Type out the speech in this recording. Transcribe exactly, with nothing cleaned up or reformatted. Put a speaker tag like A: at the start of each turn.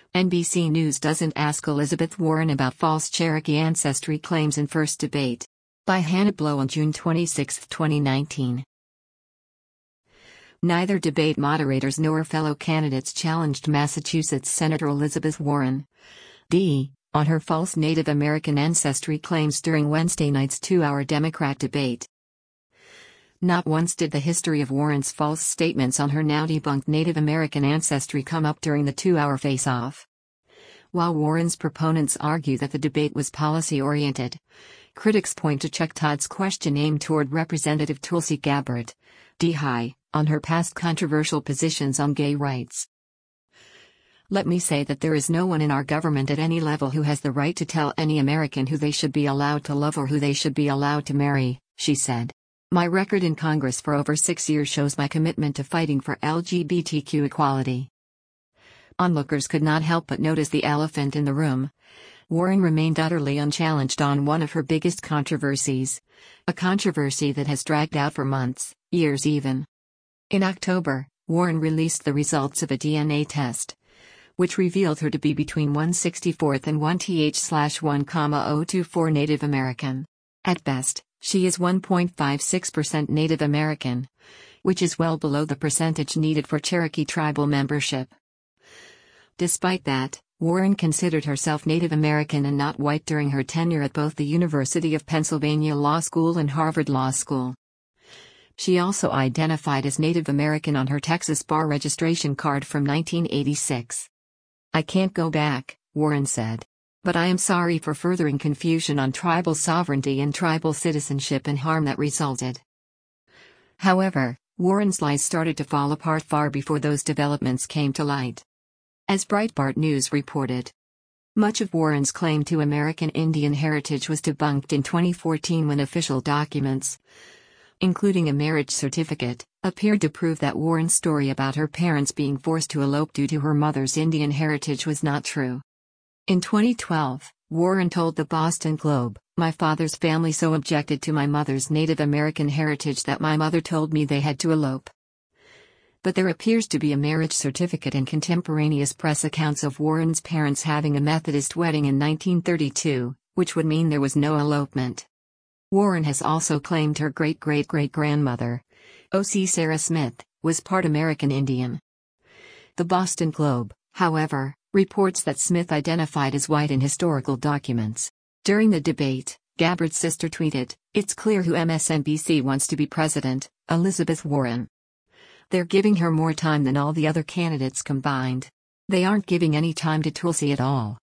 A: N B C News doesn't ask Elizabeth Warren about false Cherokee ancestry claims in first debate. By Hannah Blow on June twenty-sixth, twenty nineteen. Neither debate moderators nor fellow candidates challenged Massachusetts Senator Elizabeth Warren, D., on her false Native American ancestry claims during Wednesday night's two-hour Democrat debate. Not once did the history of Warren's false statements on her now-debunked Native American ancestry come up during the two-hour face-off. While Warren's proponents argue that the debate was policy-oriented, critics point to Chuck Todd's question aimed toward Representative Tulsi Gabbard, D. High, on her past controversial positions on gay rights. "Let me say that there is no one in our government at any level who has the right to tell any American who they should be allowed to love or who they should be allowed to marry," she said. "My record in Congress for over six years shows my commitment to fighting for L G B T Q equality." Onlookers could not help but notice the elephant in the room. Warren remained utterly unchallenged on one of her biggest controversies, a controversy that has dragged out for months, years even. In October, Warren released the results of a D N A test, which revealed her to be between one sixty-fourth and one Th slash one comma zero two four Native American. At best, she is one point five six percent Native American, which is well below the percentage needed for Cherokee tribal membership. Despite that, Warren considered herself Native American and not white during her tenure at both the University of Pennsylvania Law School and Harvard Law School. She also identified as Native American on her Texas bar registration card from nineteen eighty-six. "I can't go back," Warren said. "But I am sorry for furthering confusion on tribal sovereignty and tribal citizenship and harm that resulted." However, Warren's lies started to fall apart far before those developments came to light. As Breitbart News reported, much of Warren's claim to American Indian heritage was debunked in twenty fourteen when official documents, including a marriage certificate, appeared to prove that Warren's story about her parents being forced to elope due to her mother's Indian heritage was not true. In twenty twelve, Warren told the Boston Globe, "My father's family so objected to my mother's Native American heritage that my mother told me they had to elope." But there appears to be a marriage certificate and contemporaneous press accounts of Warren's parents having a Methodist wedding in nineteen thirty-two, which would mean there was no elopement. Warren has also claimed her great-great-great-grandmother, O C Sarah Smith, was part American Indian. The Boston Globe, however, reports that Smith identified as white in historical documents. During the debate, Gabbard's sister tweeted, "It's clear who M S N B C wants to be president, Elizabeth Warren. They're giving her more time than all the other candidates combined. They aren't giving any time to Tulsi at all."